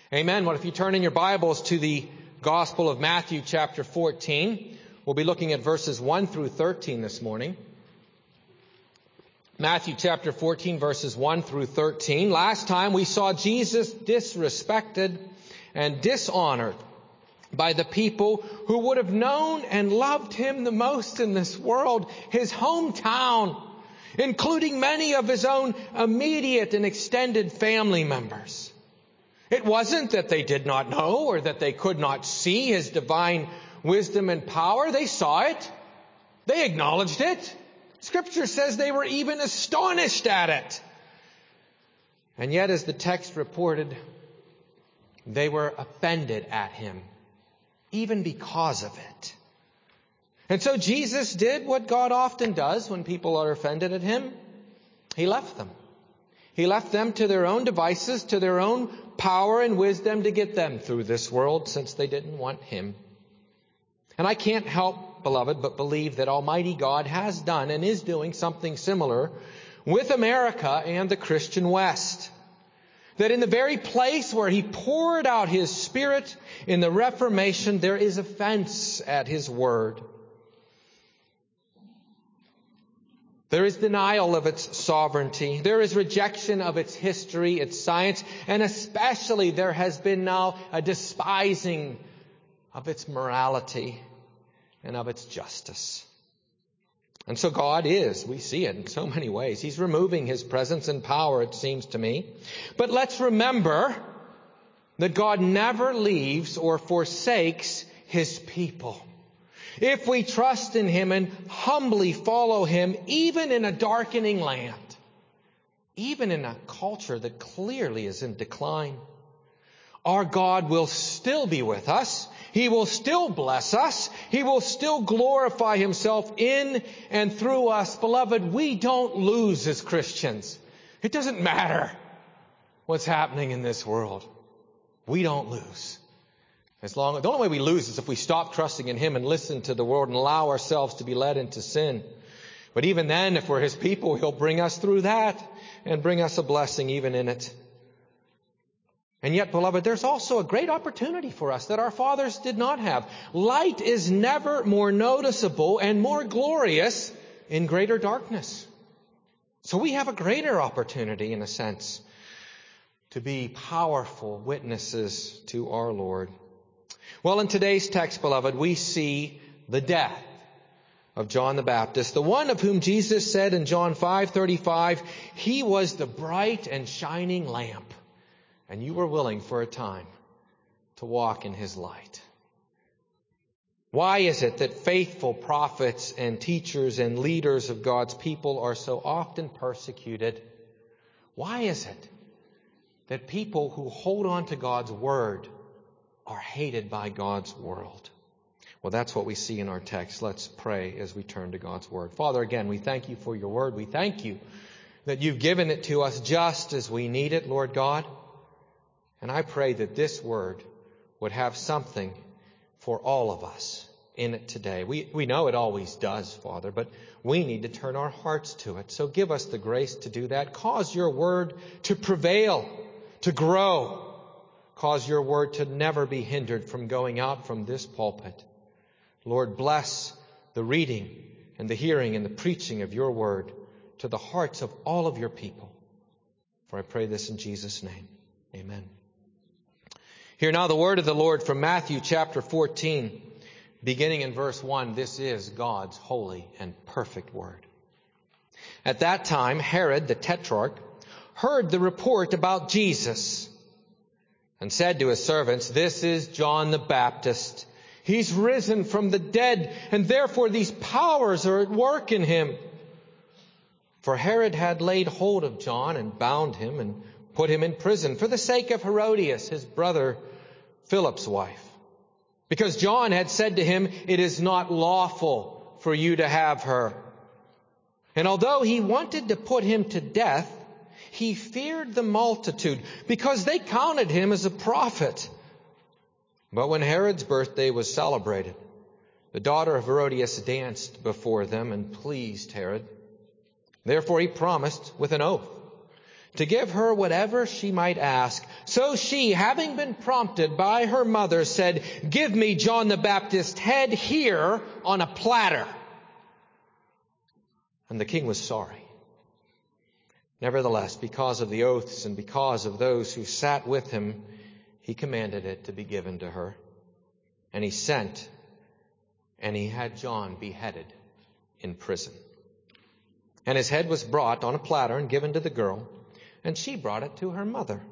Amen. Well, if you turn in your Bibles to the Gospel of Matthew chapter 14, we'll be looking at verses 1 through 13 this morning. Matthew chapter 14, verses 1 through 13. Last time we saw Jesus disrespected and dishonored by the people who would have known and loved him the most in this world, his hometown, including many of his own immediate and extended family members. It wasn't that they did not know or that they could not see his divine wisdom and power. They saw it. They acknowledged it. Scripture says they were even astonished at it. And yet, as the text reported, they were offended at him, even because of it. And so Jesus did what God often does when people are offended at him. He left them. He left them to their own devices, to their own power and wisdom to get them through this world, since they didn't want him. And I can't help, beloved, but believe that Almighty God has done and is doing something similar with America and the Christian West. That in the very place where he poured out his Spirit in the Reformation, there is offense at his word. There is denial of its sovereignty. There is rejection of its history, its science, and especially there has been now a despising of its morality and of its justice. And so God is, we see it in so many ways. He's removing his presence and power, it seems to me. But let's remember that God never leaves or forsakes his people. If we trust in him and humbly follow him, even in a darkening land, even in a culture that clearly is in decline, our God will still be with us. He will still bless us. He will still glorify himself in and through us. Beloved, we don't lose as Christians. It doesn't matter what's happening in this world. We don't lose. The only way we lose is if we stop trusting in him and listen to the world and allow ourselves to be led into sin. But even then, if we're his people, he'll bring us through that and bring us a blessing even in it. And yet, beloved, there's also a great opportunity for us that our fathers did not have. Light is never more noticeable and more glorious in greater darkness. So we have a greater opportunity, in a sense, to be powerful witnesses to our Lord. Well, in today's text, beloved, we see the death of John the Baptist, the one of whom Jesus said in John 5:35, he was the bright and shining lamp, and you were willing for a time to walk in his light. Why is it that faithful prophets and teachers and leaders of God's people are so often persecuted? Why is it that people who hold on to God's word are hated by God's world? Well, that's what we see in our text. Let's pray as we turn to God's word. Father, again, we thank you for your word. We thank you that you've given it to us just as we need it, Lord God. And I pray that this word would have something for all of us in it today. We know it always does, Father, but we need to turn our hearts to it. So give us the grace to do that. Cause your word to prevail, to grow. Cause your word to never be hindered from going out from this pulpit. Lord, bless the reading and the hearing and the preaching of your word to the hearts of all of your people. For I pray this in Jesus' name. Amen. Hear now the word of the Lord from Matthew chapter 14, beginning in verse 1. This is God's holy and perfect word. At that time, Herod the Tetrarch heard the report about Jesus and said to his servants, this is John the Baptist. He's risen from the dead, and therefore these powers are at work in him. For Herod had laid hold of John and bound him and put him in prison for the sake of Herodias, his brother Philip's wife. Because John had said to him, it is not lawful for you to have her. And although he wanted to put him to death, he feared the multitude because they counted him as a prophet. But when Herod's birthday was celebrated, the daughter of Herodias danced before them and pleased Herod. Therefore he promised with an oath to give her whatever she might ask. So she, having been prompted by her mother, said, "Give me John the Baptist's head here on a platter." And the king was sorry. Nevertheless, because of the oaths and because of those who sat with him, he commanded it to be given to her. And he sent, and he had John beheaded in prison. And his head was brought on a platter and given to the girl, and she brought it to her mother.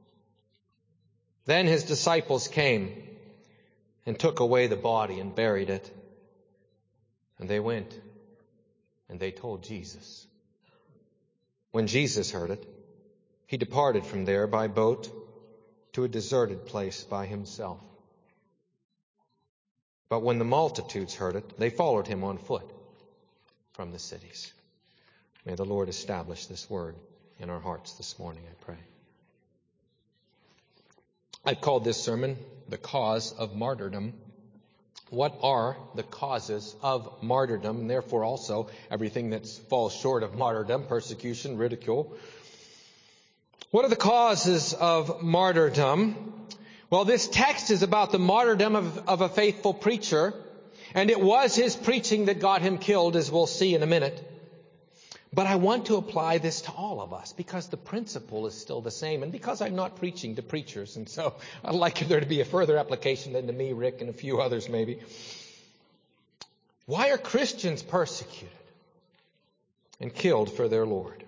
Then his disciples came and took away the body and buried it. And they went and they told Jesus. When Jesus heard it, he departed from there by boat to a deserted place by himself. But when the multitudes heard it, they followed him on foot from the cities. May the Lord establish this word in our hearts this morning, I pray. I've called this sermon, "The Cause of Martyrdom." What are the causes of martyrdom, and therefore also everything that falls short of martyrdom, persecution, ridicule? What are the causes of martyrdom? Well, this text is about the martyrdom of a faithful preacher, and it was his preaching that got him killed, as we'll see in a minute. But I want to apply this to all of us because the principle is still the same, and because I'm not preaching to preachers, and so I'd like there to be a further application than to me, Rick, and a few others maybe. Why are Christians persecuted and killed for their Lord?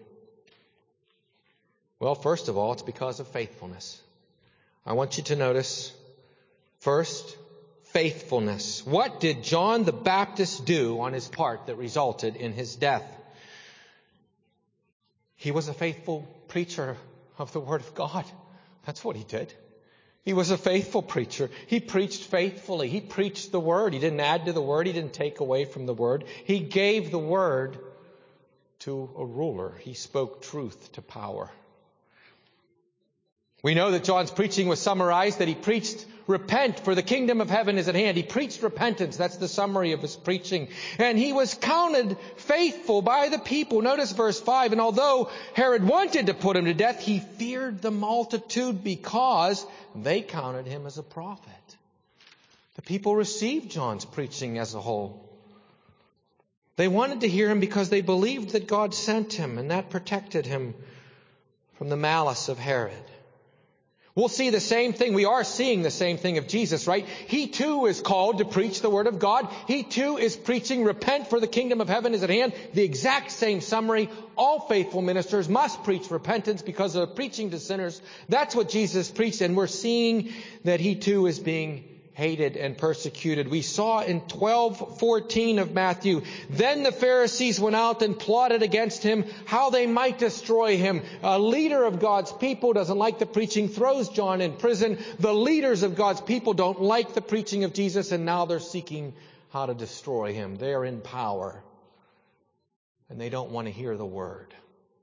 Well, first of all, it's because of faithfulness. I want you to notice, first, faithfulness. What did John the Baptist do on his part that resulted in his death? He was a faithful preacher of the Word of God. That's what he did. He was a faithful preacher. He preached faithfully. He preached the Word. He didn't add to the Word. He didn't take away from the Word. He gave the Word to a ruler. He spoke truth to power. We know that John's preaching was summarized, that he preached, "Repent, for the kingdom of heaven is at hand." He preached repentance. That's the summary of his preaching. And he was counted faithful by the people. Notice verse 5. And although Herod wanted to put him to death, he feared the multitude because they counted him as a prophet. The people received John's preaching as a whole. They wanted to hear him because they believed that God sent him, and that protected him from the malice of Herod. We'll see the same thing. We are seeing the same thing of Jesus, right? He too is called to preach the Word of God. He too is preaching, "Repent, for the kingdom of heaven is at hand." The exact same summary. All faithful ministers must preach repentance because of preaching to sinners. That's what Jesus preached, and we're seeing that he too is being hated and persecuted. We saw in 12:14 of Matthew, "Then the Pharisees went out and plotted against him how they might destroy him." A leader of God's people doesn't like the preaching, throws John in prison. The leaders of God's people don't like the preaching of Jesus, and now they're seeking how to destroy him. They're in power, and they don't want to hear the word,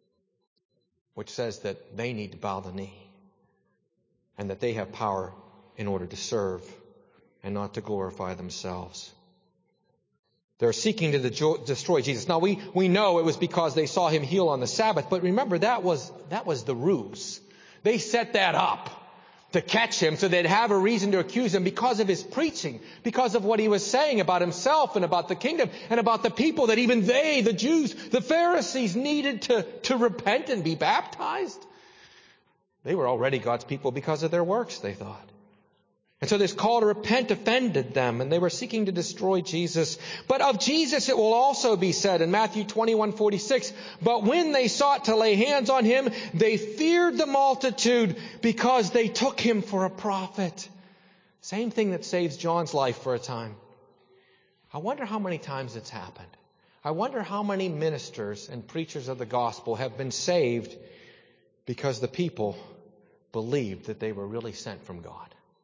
which says that they need to bow the knee and that they have power in order to serve and not to glorify themselves. They're seeking to destroy Jesus. Now, we know it was because they saw him heal on the Sabbath, but remember, that was the ruse. They set that up to catch him so they'd have a reason to accuse him because of his preaching, because of what he was saying about himself and about the kingdom and about the people that even they, the Jews, the Pharisees, needed to repent and be baptized. They were already God's people because of their works, they thought. And so this call to repent offended them, and they were seeking to destroy Jesus. But of Jesus it will also be said in Matthew 21:46, "But when they sought to lay hands on him, they feared the multitude because they took him for a prophet." Same thing that saves John's life for a time. I wonder how many times it's happened. I wonder how many ministers and preachers of the gospel have been saved because the people believed that they were really sent from God.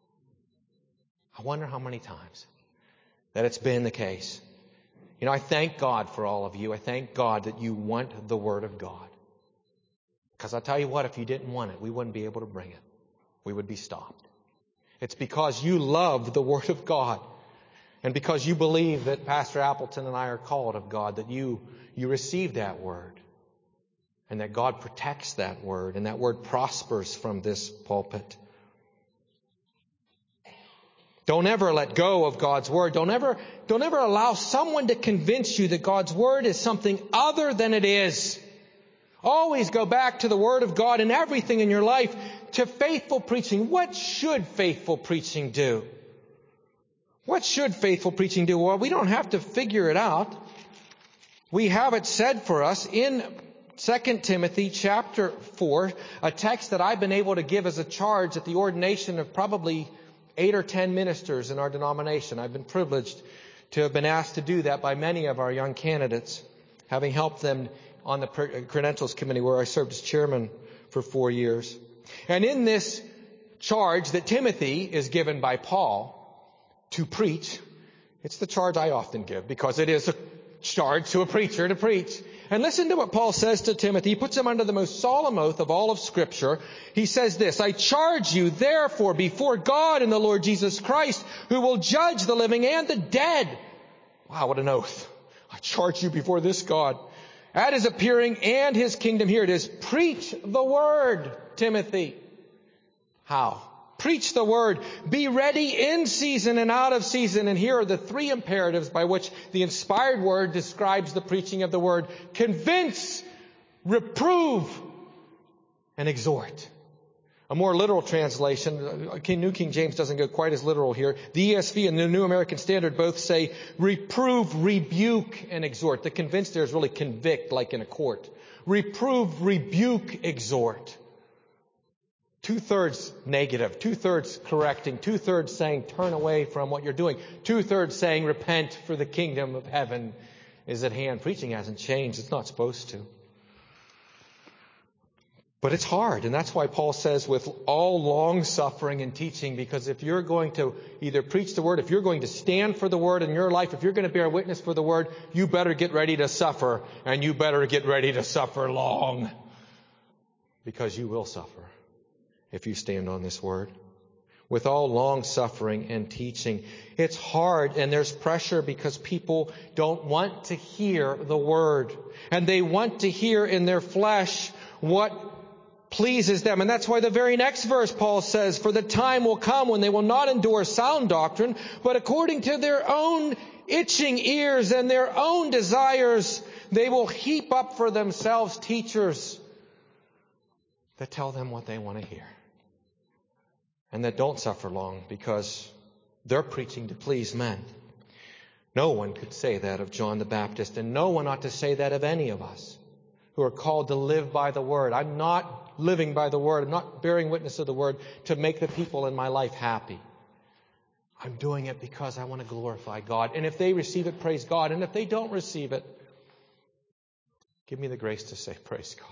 I wonder how many times that it's been the case. You know, I thank God for all of you. I thank God that you want the Word of God. Because I'll tell you what, if you didn't want it, we wouldn't be able to bring it. We would be stopped. It's because you love the Word of God and because you believe that Pastor Appleton and I are called of God, that you receive that Word. and that God protects that word, and that word prospers from this pulpit. Don't ever let go of God's word. Don't ever allow someone to convince you that God's word is something other than it is. Always go back to the word of God in everything in your life, to faithful preaching. What should faithful preaching do? What should faithful preaching do? Well, we don't have to figure it out. We have it said for us in 2 Timothy chapter 4, a text that I've been able to give as a charge at the ordination of probably 8 or 10 ministers in our denomination. I've been privileged to have been asked to do that by many of our young candidates, having helped them on the credentials committee where I served as chairman for 4 years. And in this charge that Timothy is given by Paul to preach, it's the charge I often give because it is a charge to a preacher to preach. And listen to what Paul says to Timothy. He puts him under the most solemn oath of all of Scripture. He says this, I charge you therefore before God and the Lord Jesus Christ, who will judge the living and the dead. Wow, what an oath. I charge you before this God at his appearing and his kingdom. Here it is. Preach the word, Timothy. How? Preach the word. Be ready in season and out of season. And here are the 3 imperatives by which the inspired word describes the preaching of the word. Convince, reprove, and exhort. A more literal translation, New King James doesn't go quite as literal here. The ESV and the New American Standard both say reprove, rebuke, and exhort. The convince there is really convict, like in a court. Reprove, rebuke, exhort. 2/3 negative, 2/3 correcting, 2/3 saying turn away from what you're doing, 2/3 saying repent, for the kingdom of heaven is at hand. Preaching hasn't changed. It's not supposed to. But it's hard, and that's why Paul says with all long suffering and teaching, because if you're going to either preach the word, if you're going to stand for the word in your life, if you're going to bear witness for the word, you better get ready to suffer, and you better get ready to suffer long, because you will suffer if you stand on this word. With all long suffering and teaching. It's hard and there's pressure because people don't want to hear the word. And they want to hear in their flesh what pleases them. And that's why the very next verse Paul says, for the time will come when they will not endure sound doctrine, but according to their own itching ears and their own desires, they will heap up for themselves teachers that tell them what they want to hear. And that don't suffer long because they're preaching to please men. No one could say that of John the Baptist, and no one ought to say that of any of us who are called to live by the word. I'm not living by the word. I'm not bearing witness of the word to make the people in my life happy. I'm doing it because I want to glorify God. And if they receive it, praise God. And if they don't receive it, give me the grace to say, praise God.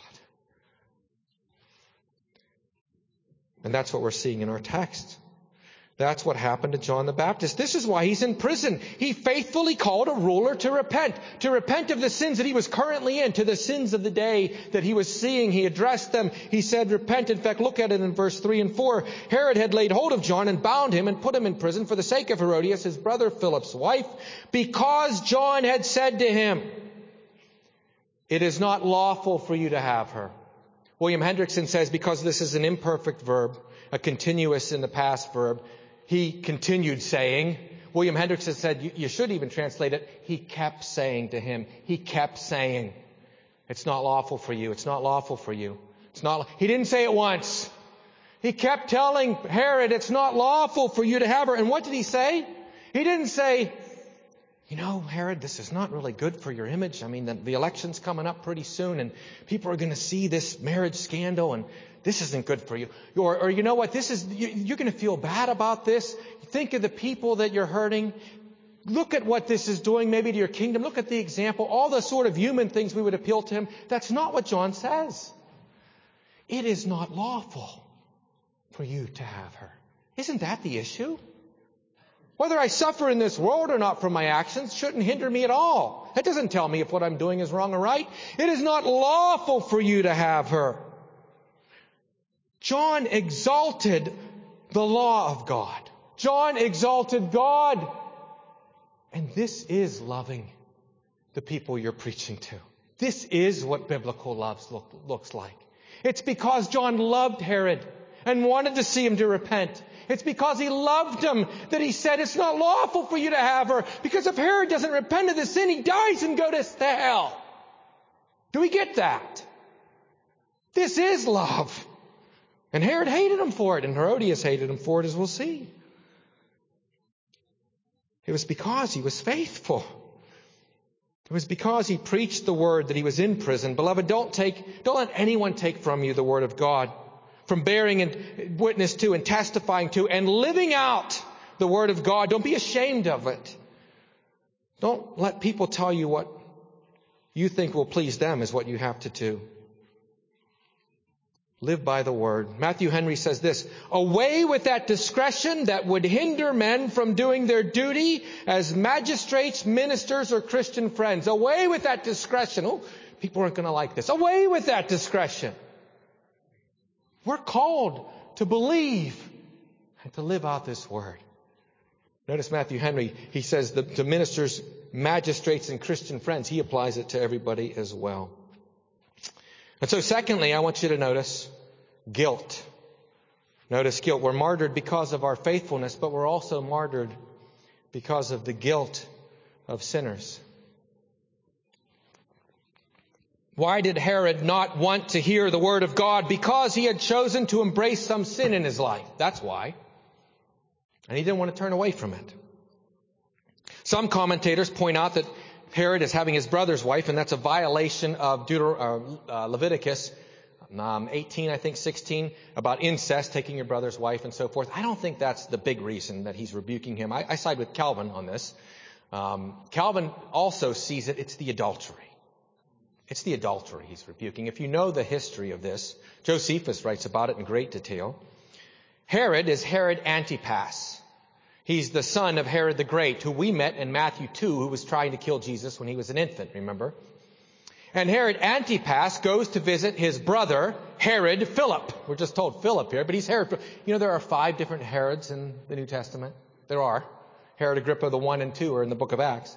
And that's what we're seeing in our text. That's what happened to John the Baptist. This is why he's in prison. He faithfully called a ruler to repent of the sins that he was currently in, to the sins of the day that he was seeing. He addressed them. He said, repent. In fact, look at it in verse 3 and 4. Herod had laid hold of John and bound him and put him in prison for the sake of Herodias, his brother Philip's wife, because John had said to him, it is not lawful for you to have her. William Hendrickson says, because this is an imperfect verb, a continuous in the past verb, he continued saying. William Hendrickson said, you should even translate it, he kept saying to him. He kept saying, it's not lawful for you. It's not lawful for you. He didn't say it once. He kept telling Herod, it's not lawful for you to have her. And what did he say? He didn't say, you know, Herod, this is not really good for your image. I mean, the election's coming up pretty soon and people are going to see this marriage scandal and this isn't good for you. Or you know what, you're going to feel bad about this. Think of the people that you're hurting. Look at what this is doing maybe to your kingdom. Look at the example. All the sort of human things we would appeal to him. That's not what John says. It is not lawful for you to have her. Isn't that the issue? Whether I suffer in this world or not from my actions shouldn't hinder me at all. That doesn't tell me if what I'm doing is wrong or right. It is not lawful for you to have her. John exalted the law of God. John exalted God. And this is loving the people you're preaching to. This is what biblical love looks like. It's because John loved Herod and wanted to see him to repent. It's because he loved him that he said, it's not lawful for you to have her, because if Herod doesn't repent of the sin, he dies and goes to hell. Do we get that? This is love. And Herod hated him for it, and Herodias hated him for it, as we'll see. It was because he was faithful. It was because he preached the word that he was in prison. Beloved, don't let anyone take from you the word of God, from bearing and witness to and testifying to and living out the word of God. Don't be ashamed of it. Don't let people tell you what you think will please them is what you have to do. Live by the word. Matthew Henry says this: away with that discretion that would hinder men from doing their duty as magistrates, ministers, or Christian friends. Away with that discretion. Oh, people aren't going to like this. Away with that discretion. We're called to believe and to live out this word. Notice Matthew Henry, he says to ministers, magistrates, and Christian friends. He applies it to everybody as well. And so secondly, I want you to notice guilt. Notice guilt. We're martyred because of our faithfulness, but we're also martyred because of the guilt of sinners. Why did Herod not want to hear the word of God? Because he had chosen to embrace some sin in his life. That's why. And he didn't want to turn away from it. Some commentators point out that Herod is having his brother's wife, and that's a violation of Leviticus 18, I think 16, about incest, taking your brother's wife and so forth. I don't think that's the big reason that he's rebuking him. I side with Calvin on this. Calvin also sees it's the adultery. It's the adultery he's rebuking. If you know the history of this, Josephus writes about it in great detail. Herod is Herod Antipas. He's the son of Herod the Great, who we met in Matthew 2, who was trying to kill Jesus when he was an infant, remember? And Herod Antipas goes to visit his brother, Herod Philip. We're just told Philip here, but he's Herod. You know, there are 5 different Herods in the New Testament. There are. Herod Agrippa, the 1 and 2 are in the book of Acts.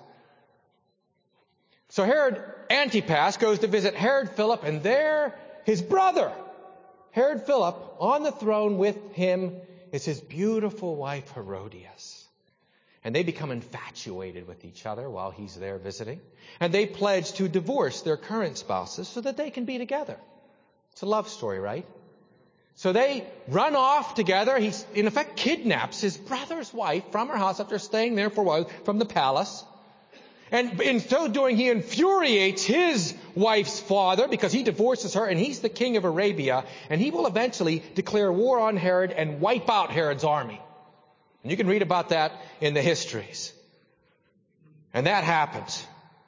So Herod Antipas goes to visit Herod Philip, and there his brother, Herod Philip, on the throne with him is his beautiful wife Herodias. And they become infatuated with each other while he's there visiting. And they pledge to divorce their current spouses so that they can be together. It's a love story, right? So they run off together. He, in effect, kidnaps his brother's wife from her house after staying there for a while, from the palace. And in so doing, he infuriates his wife's father because he divorces her, and he's the king of Arabia, and he will eventually declare war on Herod and wipe out Herod's army. And you can read about that in the histories. And that happens.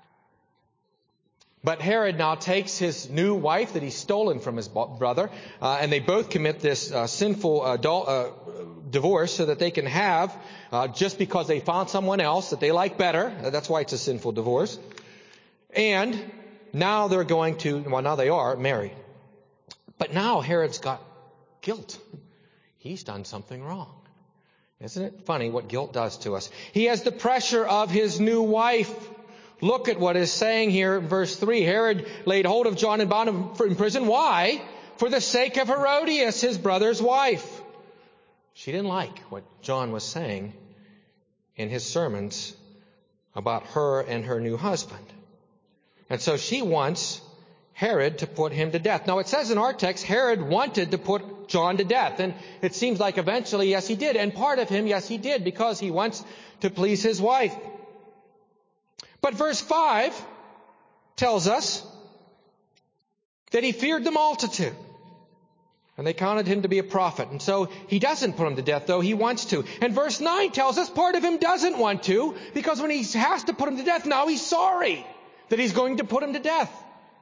But Herod now takes his new wife that he's stolen from his brother, and they both commit this sinful divorce so that they can have, just because they found someone else that they like better. That's why it's a sinful divorce. And now they're going to, now they are married. But now Herod's got guilt. He's done something wrong. Isn't it funny what guilt does to us? He has the pressure of his new wife. Look at what is saying here in verse 3. Herod laid hold of John and bound him in prison. Why? For the sake of Herodias, his brother's wife. She didn't like what John was saying in his sermons about her and her new husband. And so she wants Herod to put him to death. Now it says in our text, Herod wanted to put John to death. And it seems like eventually, yes, he did. And part of him, yes, he did, because he wants to please his wife. But verse 5 tells us that he feared the multitude, and they counted him to be a prophet. And so he doesn't put him to death, though he wants to. And verse 9 tells us part of him doesn't want to, because when he has to put him to death, now he's sorry that he's going to put him to death.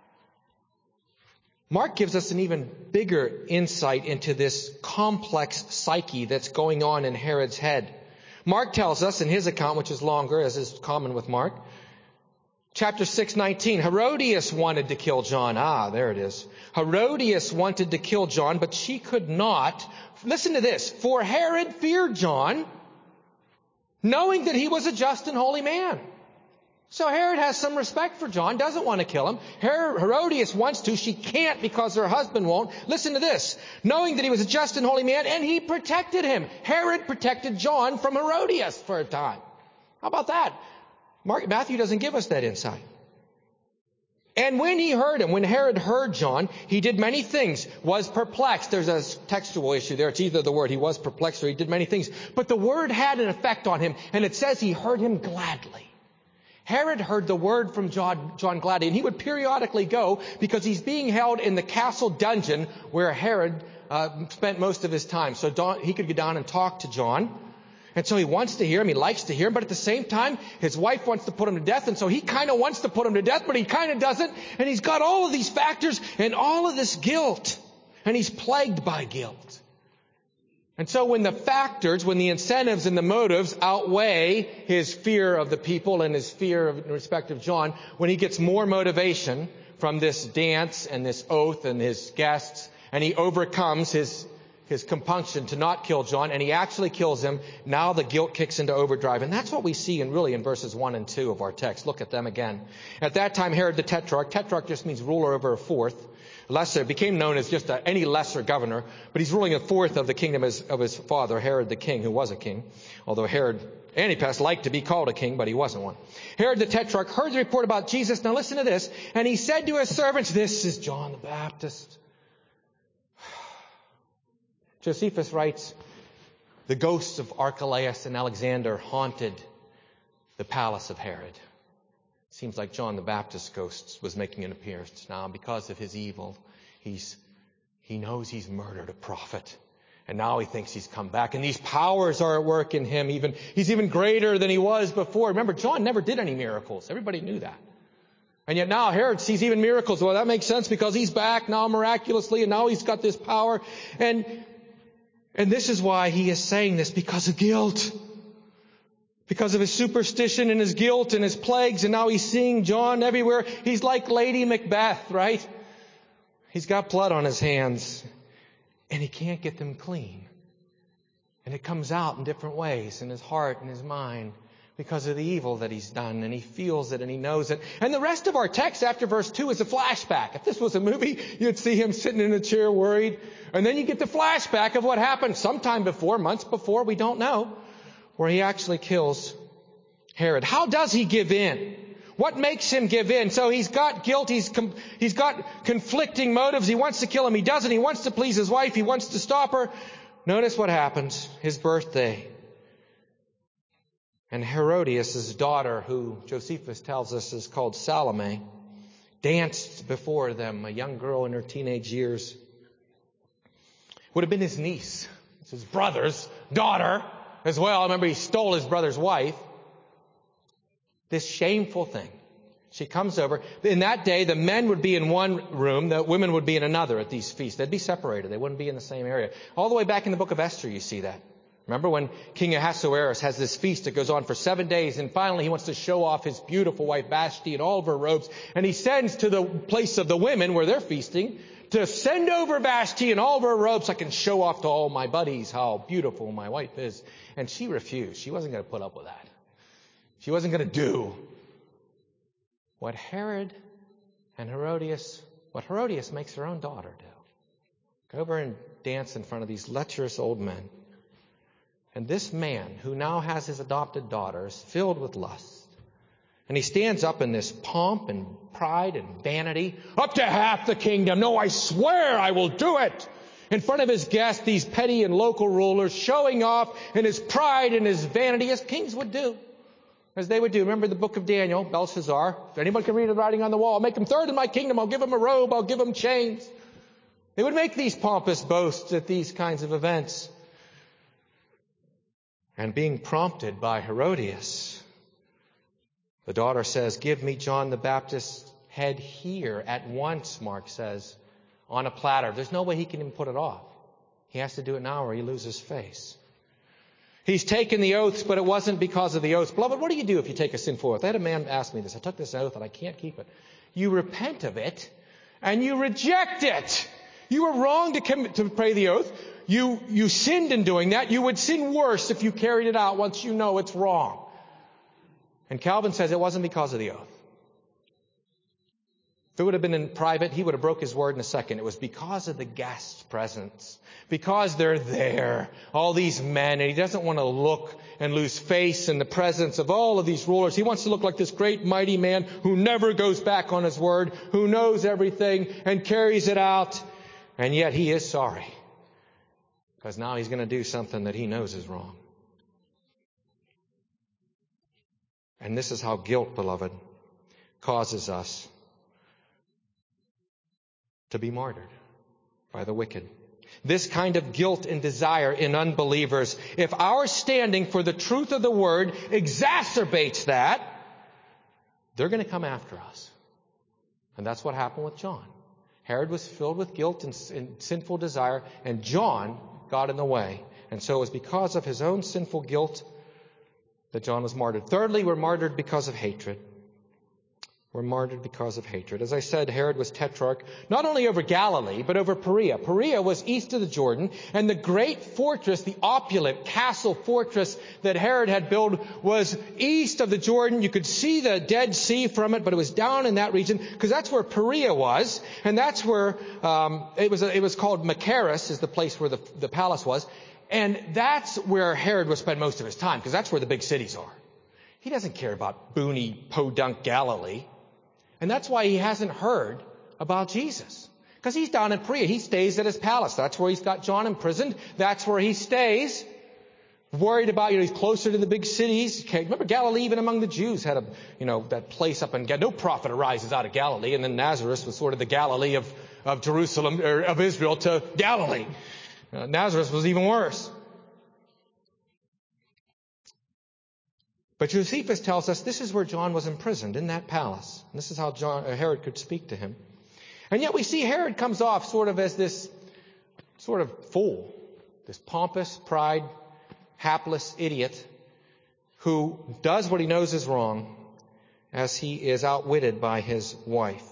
Mark gives us an even bigger insight into this complex psyche that's going on in Herod's head. Mark tells us in his account, which is longer, as is common with Mark, chapter 6:19, Herodias wanted to kill John. There it is. Herodias wanted to kill John, but she could not. Listen to this. For Herod feared John, knowing that he was a just and holy man. So Herod has some respect for John, doesn't want to kill him. Herodias wants to. She can't because her husband won't. Listen to this. Knowing that he was a just and holy man, and he protected him. Herod protected John from Herodias for a time. How about that? Matthew doesn't give us that insight. And when he heard him, when Herod heard John, he did many things, was perplexed. There's a textual issue there. It's either the word he was perplexed or he did many things. But the word had an effect on him, and it says he heard him gladly. Herod heard the word from John gladly, and he would periodically go because he's being held in the castle dungeon where Herod spent most of his time. So he could go down and talk to John. And so he wants to hear him. He likes to hear him. But at the same time, his wife wants to put him to death. And so he kind of wants to put him to death, but he kind of doesn't. And he's got all of these factors and all of this guilt. And he's plagued by guilt. And so when the incentives and the motives outweigh his fear of the people and his fear in respect of John, when he gets more motivation from this dance and this oath and his guests, and he overcomes his compunction to not kill John, and he actually kills him, now the guilt kicks into overdrive. And that's what we see in verses 1 and 2 of our text. Look at them again. At that time, Herod the Tetrarch just means ruler over a fourth, lesser, became known as just any lesser governor, but he's ruling a fourth of the kingdom of his father, Herod the king, who was a king, although Herod Antipas liked to be called a king, but he wasn't one. Herod the Tetrarch heard the report about Jesus. Now listen to this. And he said to his servants, this is John the Baptist. Josephus writes, the ghosts of Archelaus and Alexander haunted the palace of Herod. Seems like John the Baptist's ghost was making an appearance now because of his evil. He knows he's murdered a prophet. And now he thinks he's come back. And these powers are at work in him. He's even greater than he was before. Remember, John never did any miracles. Everybody knew that. And yet now Herod sees even miracles. Well, that makes sense because he's back now miraculously. And now he's got this power. And this is why he is saying this, because of guilt. Because of his superstition and his guilt and his plagues. And now he's seeing John everywhere. He's like Lady Macbeth, right? He's got blood on his hands. And he can't get them clean. And it comes out in different ways in his heart and his mind because of the evil that he's done. And he feels it and he knows it. And the rest of our text after verse 2 is a flashback. If this was a movie, you'd see him sitting in a chair worried. And then you get the flashback of what happened sometime before, months before, we don't know, where he actually kills Herod. How does he give in? What makes him give in? So he's got guilt. He's got conflicting motives. He wants to kill him. He doesn't. He wants to please his wife. He wants to stop her. Notice what happens. His birthday. And Herodias' daughter, who Josephus tells us is called Salome, danced before them, a young girl in her teenage years. Would have been his niece. It's his brother's daughter as well. I remember he stole his brother's wife. This shameful thing. She comes over. In that day, the men would be in one room. The women would be in another at these feasts. They'd be separated. They wouldn't be in the same area. All the way back in the book of Esther, you see that. Remember when King Ahasuerus has this feast that goes on for 7 days, and finally he wants to show off his beautiful wife Vashti and all of her robes, and he sends to the place of the women where they're feasting to send over Vashti and all of her robes so I can show off to all my buddies how beautiful my wife is. And she refused. She wasn't going to put up with that. She wasn't going to do what Herod and Herodias makes her own daughter do. Go over and dance in front of these lecherous old men. And this man, who now has his adopted daughter, is filled with lust. And he stands up in this pomp and pride and vanity. Up to half the kingdom. No, I swear I will do it. In front of his guests, these petty and local rulers, showing off in his pride and his vanity, as kings would do. As they would do. Remember the book of Daniel, Belshazzar. If anyone can read the writing on the wall, I'll make him third in my kingdom. I'll give him a robe. I'll give him chains. They would make these pompous boasts at these kinds of events. And being prompted by Herodias, the daughter says, give me John the Baptist's head here at once, Mark says, on a platter. There's no way he can even put it off. He has to do it now or he loses face. He's taken the oaths, but it wasn't because of the oaths. Beloved, what do you do if you take a sinful oath? I had a man ask me this. I took this oath and I can't keep it. You repent of it and you reject it. You were wrong to pray the oath. You sinned in doing that. You would sin worse if you carried it out once you know it's wrong. And Calvin says it wasn't because of the oath. If it would have been in private, he would have broke his word in a second. It was because of the guest's presence. Because they're there, all these men, and he doesn't want to look and lose face in the presence of all of these rulers. He wants to look like this great mighty man who never goes back on his word, who knows everything and carries it out. And yet he is sorry, because now he's going to do something that he knows is wrong. And this is how guilt, beloved, causes us to be martyred by the wicked. This kind of guilt and desire in unbelievers, if our standing for the truth of the word exacerbates that, they're going to come after us. And that's what happened with John. Herod was filled with guilt and sinful desire, and John got in the way. And so it was because of his own sinful guilt that John was martyred. Thirdly, we're martyred because of hatred. We're martyred because of hatred. As I said, Herod was tetrarch, not only over Galilee, but over Perea. Perea was east of the Jordan, and the great fortress, the opulent castle fortress that Herod had built, was east of the Jordan. You could see the Dead Sea from it, but it was down in that region, because that's where Perea was, and that's where it was called Machaerus, is the place where the palace was, and that's where Herod would spend most of his time, because that's where the big cities are. He doesn't care about boony, podunk Galilee. And that's why he hasn't heard about Jesus. Because he's down in Perea. He stays at his palace. That's where he's got John imprisoned. That's where he stays. Worried about, he's closer to the big cities. Remember, Galilee, even among the Jews, had that place up in Galilee. No prophet arises out of Galilee. And then Nazareth was sort of the Galilee of Jerusalem, or of Israel to Galilee. Nazareth was even worse. But Josephus tells us this is where John was imprisoned, in that palace. And this is how Herod could speak to him. And yet we see Herod comes off sort of as this sort of fool, this pompous, pride, hapless idiot who does what he knows is wrong as he is outwitted by his wife.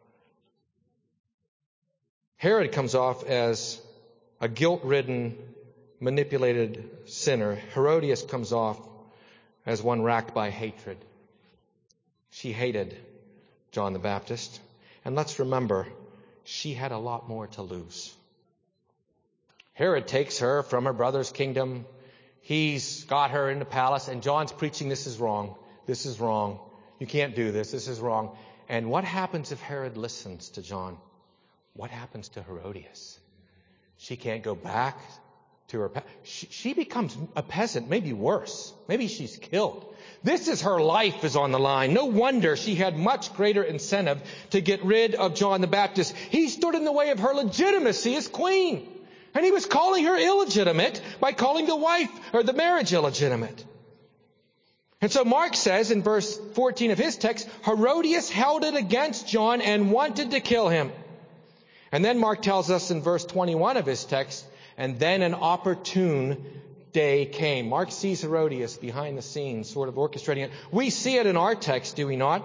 Herod comes off as a guilt-ridden, manipulated sinner. Herodias comes off as one racked by hatred. She hated John the Baptist. And let's remember, she had a lot more to lose. Herod takes her from her brother's kingdom. He's got her in the palace, and John's preaching, this is wrong. This is wrong. You can't do this. This is wrong. And what happens if Herod listens to John? What happens to Herodias? She can't go back to her. She becomes a peasant, maybe worse. Maybe she's killed. This is her life is on the line. No wonder she had much greater incentive to get rid of John the Baptist. He stood in the way of her legitimacy as queen. And he was calling her illegitimate by calling the wife or the marriage illegitimate. And so Mark says in verse 14 of his text, Herodias held it against John and wanted to kill him. And then Mark tells us in verse 21 of his text, and then an opportune day came. Mark sees Herodias behind the scenes, sort of orchestrating it. We see it in our text, do we not?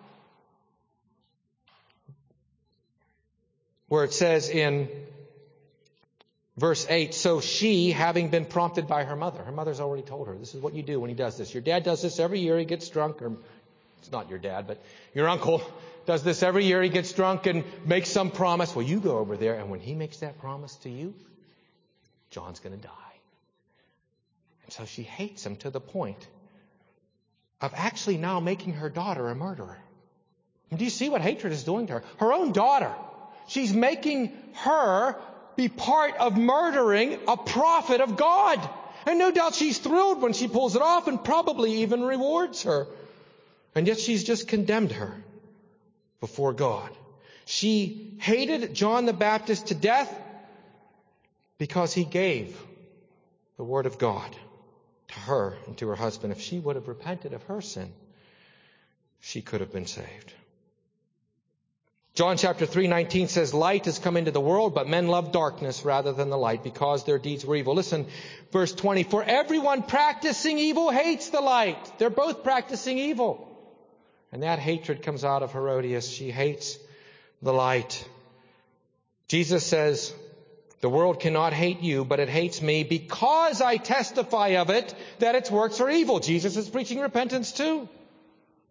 Where it says in verse 8, so she, having been prompted by her mother's already told her, this is what you do when he does this. Your dad does this every year. He gets drunk, or it's not your dad, but your uncle does this every year. He gets drunk and makes some promise. Well, you go over there, and when he makes that promise to you, John's going to die. And so she hates him to the point of actually now making her daughter a murderer. And do you see what hatred is doing to her? Her own daughter. She's making her be part of murdering a prophet of God. And no doubt she's thrilled when she pulls it off, and probably even rewards her. And yet she's just condemned her before God. She hated John the Baptist to death because he gave the word of God to her and to her husband. If she would have repented of her sin, she could have been saved. John chapter 3:19 says, light has come into the world, but men love darkness rather than the light because their deeds were evil. Listen, verse 20, for everyone practicing evil hates the light. They're both practicing evil. And that hatred comes out of Herodias. She hates the light. Jesus says, the world cannot hate you, but it hates me because I testify of it that its works are evil. Jesus is preaching repentance too.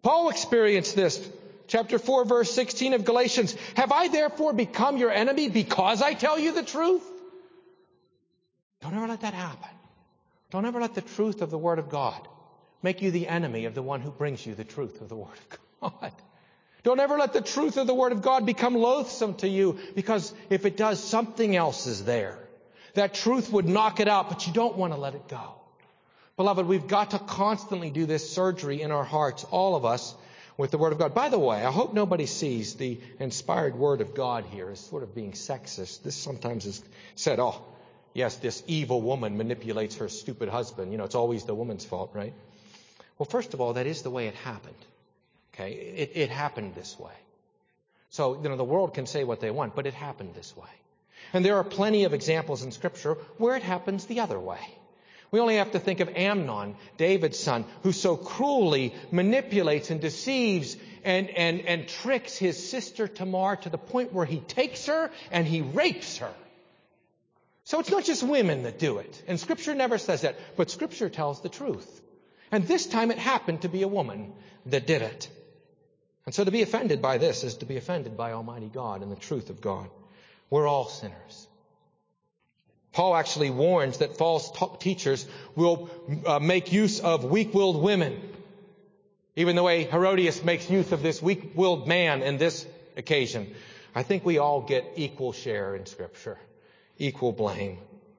Paul experienced this. Chapter 4, verse 16 of Galatians. Have I therefore become your enemy because I tell you the truth? Don't ever let that happen. Don't ever let the truth of the Word of God make you the enemy of the one who brings you the truth of the Word of God. Don't ever let the truth of the Word of God become loathsome to you, because if it does, something else is there. That truth would knock it out, but you don't want to let it go. Beloved, we've got to constantly do this surgery in our hearts, all of us, with the Word of God. By the way, I hope nobody sees the inspired Word of God here as sort of being sexist. This sometimes is said, oh, yes, this evil woman manipulates her stupid husband. You know, it's always the woman's fault, right? Well, first of all, that is the way it happened. Okay, it happened this way. So, the world can say what they want, but it happened this way. And there are plenty of examples in Scripture where it happens the other way. We only have to think of Amnon, David's son, who so cruelly manipulates and deceives and tricks his sister Tamar to the point where he takes her and he rapes her. So it's not just women that do it. And Scripture never says that, but Scripture tells the truth. And this time it happened to be a woman that did it. And so to be offended by this is to be offended by Almighty God and the truth of God. We're all sinners. Paul actually warns that false teachers will make use of weak-willed women, even the way Herodias makes use of this weak-willed man in this occasion. I think we all get equal share in Scripture, equal blame.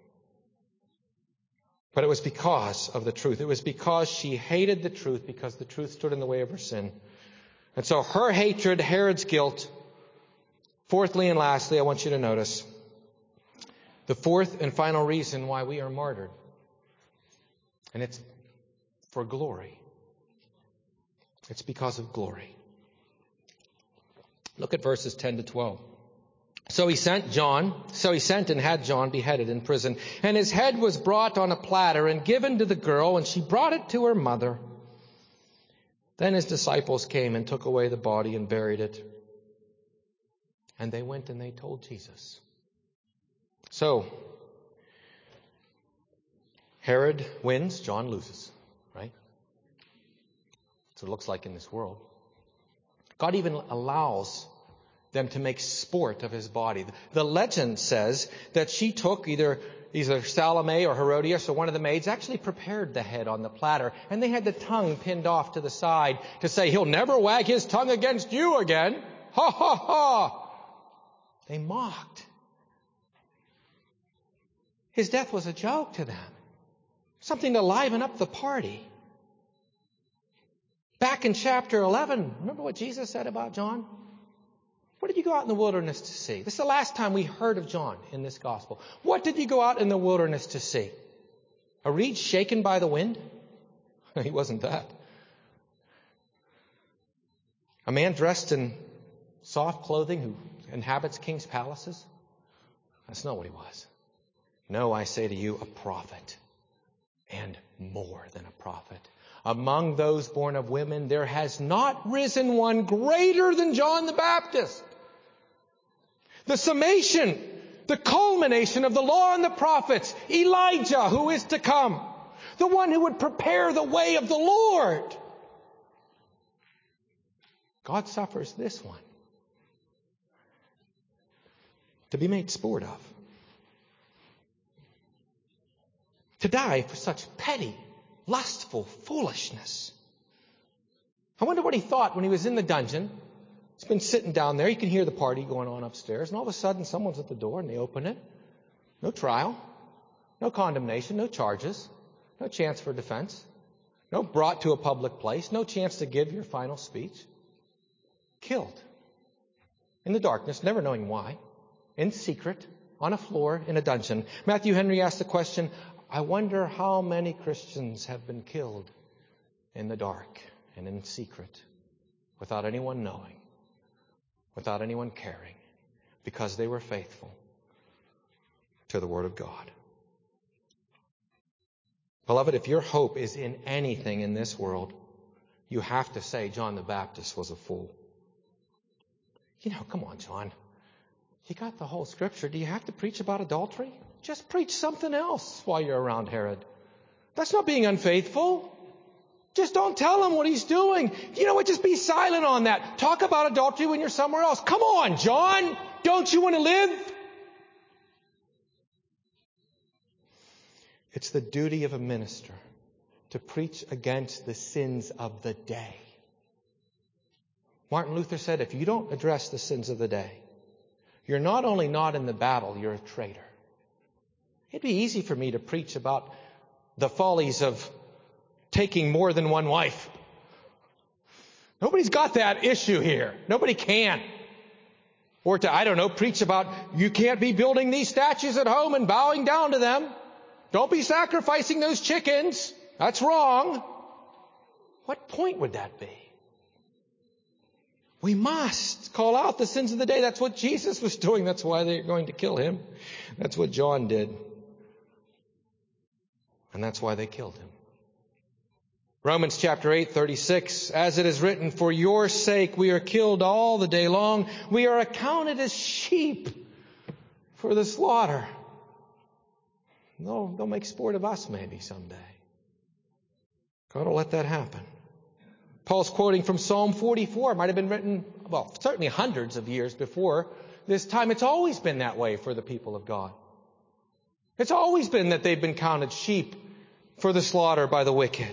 But it was because of the truth. It was because she hated the truth, because the truth stood in the way of her sin. And so her hatred, Herod's guilt. Fourthly and lastly, I want you to notice the fourth and final reason why we are martyred. And it's for glory. It's because of glory. Look at verses 10 to 12. So he sent and had John beheaded in prison. And his head was brought on a platter and given to the girl, and she brought it to her mother. Then his disciples came and took away the body and buried it. And they went and they told Jesus. So, Herod wins, John loses, right? That's what it looks like in this world. God even allows them to make sport of his body. The legend says that she took either Salome or Herodias or one of the maids actually prepared the head on the platter, and they had the tongue pinned off to the side to say, he'll never wag his tongue against you again. Ha ha ha! They mocked. His death was a joke to them. Something to liven up the party. Back in chapter 11, remember what Jesus said about John? What did you go out in the wilderness to see? This is the last time we heard of John in this gospel. What did you go out in the wilderness to see? A reed shaken by the wind? He wasn't that. A man dressed in soft clothing who inhabits king's palaces? That's not what he was. No, I say to you, a prophet, and more than a prophet. Among those born of women, there has not risen one greater than John the Baptist. The summation, the culmination of the law and the prophets, Elijah, who is to come, the one who would prepare the way of the Lord. God suffers this one to be made sport of. To die for such petty, lustful foolishness. I wonder what he thought when he was in the dungeon. He's been sitting down there. You can hear the party going on upstairs. And all of a sudden, someone's at the door and they open it. No trial. No condemnation. No charges. No chance for defense. No brought to a public place. No chance to give your final speech. Killed. In the darkness, never knowing why. In secret. On a floor in a dungeon. Matthew Henry asked the question, I wonder how many Christians have been killed in the dark and in secret without anyone knowing, without anyone caring, because they were faithful to the Word of God. Beloved, if your hope is in anything in this world, you have to say John the Baptist was a fool. Come on, John. You got the whole Scripture. Do you have to preach about adultery? Just preach something else while you're around Herod. That's not being unfaithful. Just don't tell him what he's doing. You know what? Just be silent on that. Talk about adultery when you're somewhere else. Come on, John. Don't you want to live? It's the duty of a minister to preach against the sins of the day. Martin Luther said, if you don't address the sins of the day, you're not only not in the battle, you're a traitor. It'd be easy for me to preach about the follies of taking more than one wife. Nobody's got that issue here. Nobody can. Or to, preach about you can't be building these statues at home and bowing down to them. Don't be sacrificing those chickens. That's wrong. What point would that be? We must call out the sins of the day. That's what Jesus was doing. That's why they're going to kill him. That's what John did. And that's why they killed him. Romans chapter 8:36, as it is written, for your sake we are killed all the day long. We are accounted as sheep for the slaughter. No, they'll make sport of us maybe someday. God will let that happen. Paul's quoting from Psalm 44. It might have been written, certainly hundreds of years before this time. It's always been that way for the people of God. It's always been that they've been counted sheep for the slaughter by the wicked.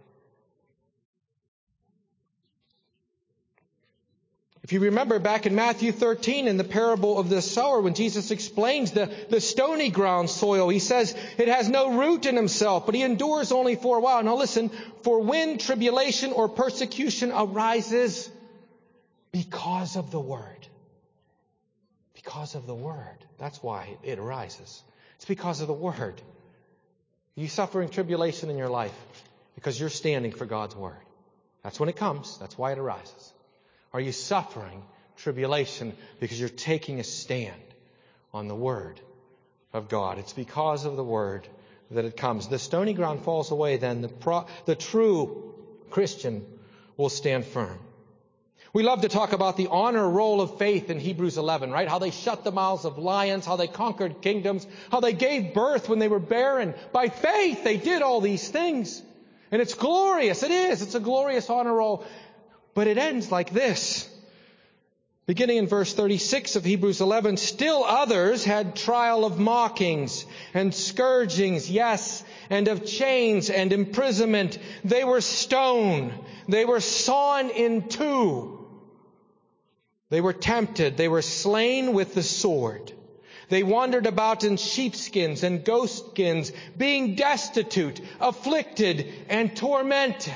If you remember back in Matthew 13 in the parable of the sower, when Jesus explains the stony ground soil, he says it has no root in himself, but he endures only for a while. Now listen, for when tribulation or persecution arises because of the word. Because of the word. That's why it arises. It's because of the word. Are you suffering tribulation in your life? Because you're standing for God's word. That's when it comes. That's why it arises. Are you suffering tribulation because you're taking a stand on the word of God? It's because of the word that it comes. The stony ground falls away, then the true Christian will stand firm. We love to talk about the honor roll of faith in Hebrews 11, right? How they shut the mouths of lions, how they conquered kingdoms, how they gave birth when they were barren. By faith, they did all these things. And it's glorious. It is. It's a glorious honor roll. But it ends like this. Beginning in verse 36 of Hebrews 11, still others had trial of mockings and scourgings, yes, and of chains and imprisonment. They were stoned. They were sawn in two. They were tempted. They were slain with the sword. They wandered about in sheepskins and goatskins, being destitute, afflicted, and tormented,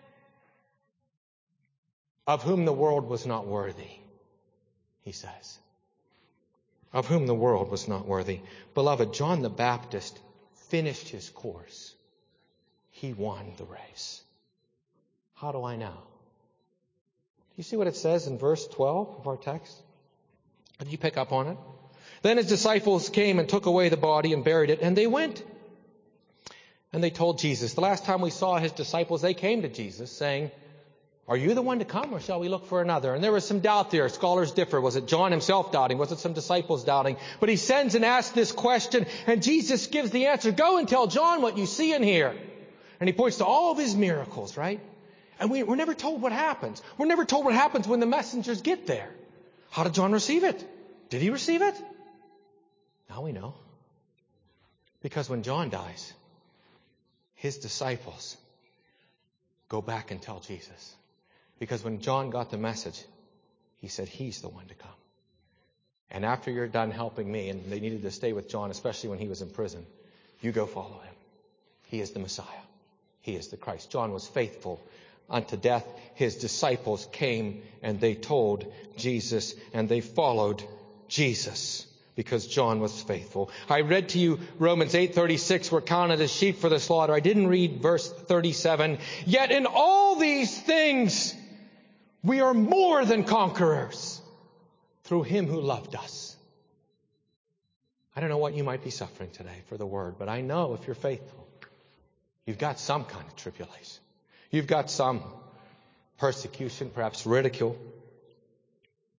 of whom the world was not worthy, he says. Of whom the world was not worthy. Beloved, John the Baptist finished his course. He won the race. How do I know? Do you see what it says in verse 12 of our text? Did you pick up on it? Then his disciples came and took away the body and buried it, and they went. And they told Jesus. The last time we saw his disciples, they came to Jesus saying, are you the one to come, or shall we look for another? And there was some doubt there. Scholars differ. Was it John himself doubting? Was it some disciples doubting? But he sends and asks this question, and Jesus gives the answer. Go and tell John what you see and hear. And he points to all of his miracles, right? And we're never told what happens. We're never told what happens when the messengers get there. How did John receive it? Did he receive it? Now we know. Because when John dies, his disciples go back and tell Jesus. Because when John got the message, he said, he's the one to come. And after you're done helping me, and they needed to stay with John, especially when he was in prison, you go follow him. He is the Messiah. He is the Christ. John was faithful unto death. His disciples came and they told Jesus, and they followed Jesus because John was faithful. I read to you Romans 8:36, we're counted as sheep for the slaughter. I didn't read verse 37. Yet in all these things, we are more than conquerors through him who loved us. I don't know what you might be suffering today for the word, but I know if you're faithful, you've got some kind of tribulation. You've got some persecution, perhaps ridicule.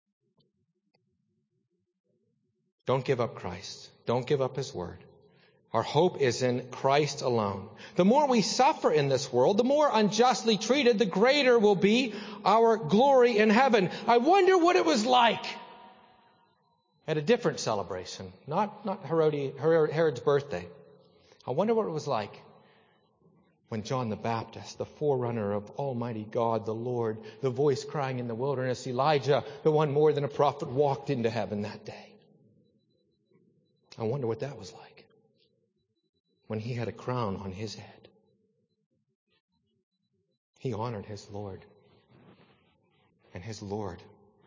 Don't give up Christ. Don't give up his word. Our hope is in Christ alone. The more we suffer in this world, the more unjustly treated, the greater will be our glory in heaven. I wonder what it was like at a different celebration, not Herod's birthday. I wonder what it was like when John the Baptist, the forerunner of Almighty God, the Lord, the voice crying in the wilderness, Elijah, the one more than a prophet, walked into heaven that day. I wonder what that was like when he had a crown on his head. He honored his Lord, and his Lord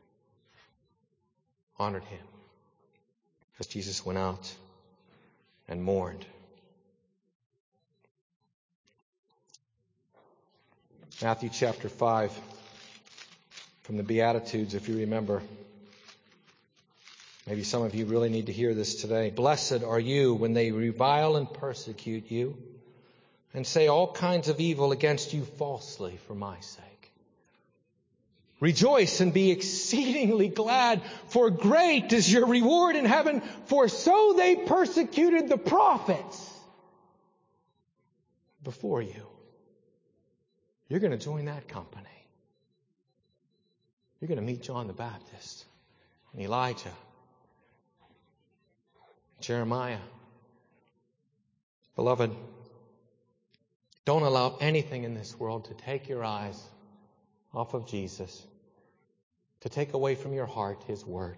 honored him as Jesus went out and mourned. Matthew chapter 5, from the Beatitudes, if you remember. Maybe some of you really need to hear this today. Blessed are you when they revile and persecute you and say all kinds of evil against you falsely for my sake. Rejoice and be exceedingly glad, for great is your reward in heaven, for so they persecuted the prophets before you. You're going to join that company. You're going to meet John the Baptist and Elijah, Jeremiah. Beloved, don't allow anything in this world to take your eyes off of Jesus, to take away from your heart His Word.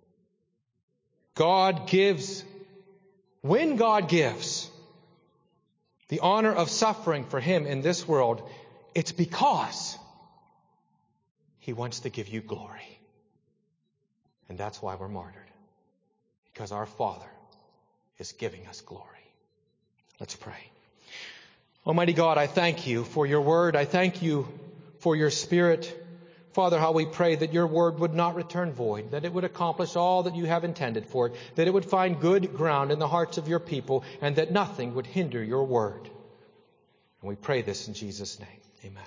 God gives, when God gives the honor of suffering for Him in this world, it's because He wants to give you glory. And that's why we're martyred. Because our Father is giving us glory. Let's pray. Almighty God, I thank you for your word. I thank you for your Spirit. Father, how we pray that your word would not return void, that it would accomplish all that you have intended for it, that it would find good ground in the hearts of your people, and that nothing would hinder your word. And we pray this in Jesus' name. Amen.